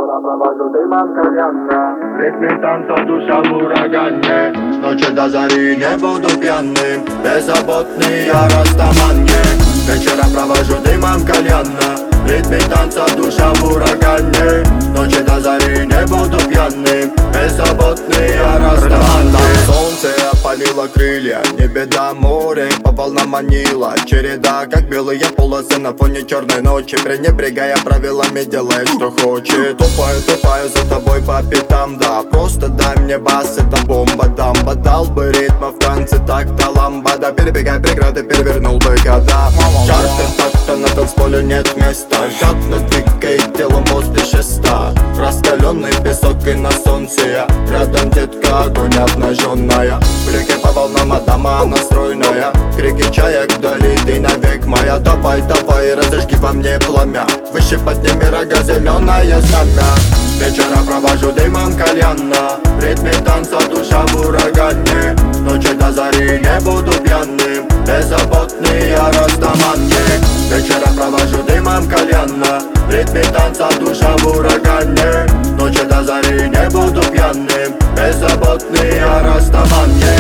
Вечера провожу дымом кальянно, в ритме танца душа в урагане. Ночи до зари не буду пьяным, беззаботный я растаманне. Вечера провожу дымом кальянно, в ритме танца душа в урагане. Ночи до зари не буду пьяным, беззаботный я растаманне. Солнце опалило крылья, не беда, море по волнам манило. Череда, как белые полосы на фоне черной ночи. Пренебрегая правилами, делай что хочет. Тупаю за тобой по пятам, да. Просто дай мне бас, это бомба. Дамба дал бы ритма в танце, так-то ламбада. Перебегай преграды, перевернул бы года. Чартер так-то на танцполе нет места. Жадно двигает телом возле шеста. Раскаленный песок и на солнце. Рядом детка, огонь обнаженная. Брюки по волнам, а дома настроенная. Крики чаек вдали, ты навек моя. Давай, давай, разожги во мне пламя. Выше подними рога, зеленое знамя. Вечера провожу дымом кальянно, в ритме танца душа в урагане. Ночи до зари не буду пьяным, беззаботный я растаманне. Вечера провожу дымом кальянно, в ритме танца душа в урагане. Ночи до зари не буду пьяным, беззаботный я растаманне.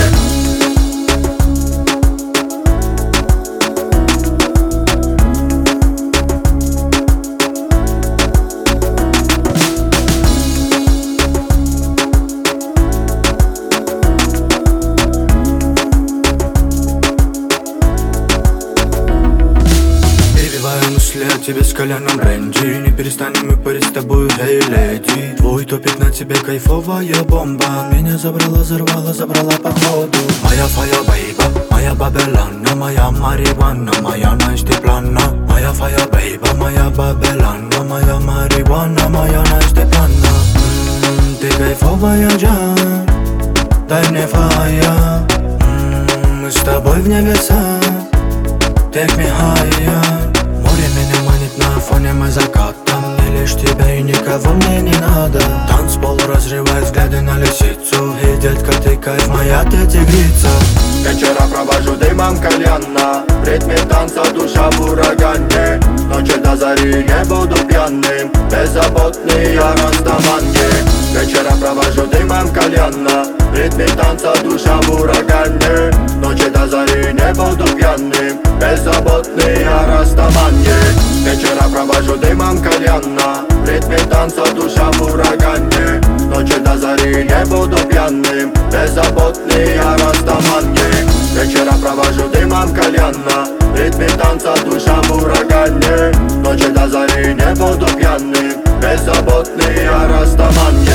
Мысли о тебе с коленом Рэнди. Не перестанем мы парить с тобой, эй, леди. Твой топик на тебе кайфовая бомба. Меня забрала, забрала походу. Моя фая бейба, моя бабелана, моя марихуана, моя насти плана. Моя фая бейба, моя бабелана, моя марихуана, моя насти плана. Ты кайфовая джан, дай мне фая. Мы с тобой в небеса, take me higher. Море меня манит на фоне мы заката. Мне лишь тебя и никого мне не надо. Танцпол разрывает взгляды на лисицу. И детка ты кайф, моя ты тигрица. Вечера провожу дымом кальянно, в ритме танца душа в урагане. Ночи до зари не буду пьяным, беззаботный я растаманне. Вечера провожу дымом кальянно, в ритме танца душа в урагане. Ночи до зари не буду пьяным, беззаботный я растаманне. Вечера провожу дымом кальянно, в ритме танца душа в урагане. Ночи до зари не буду пьяным, беззаботный я растаманне. Вечера провожу дымом кальянно, в ритме танца душа в урагане. Ночи до зари не буду пьяным, беззаботный я растаманне.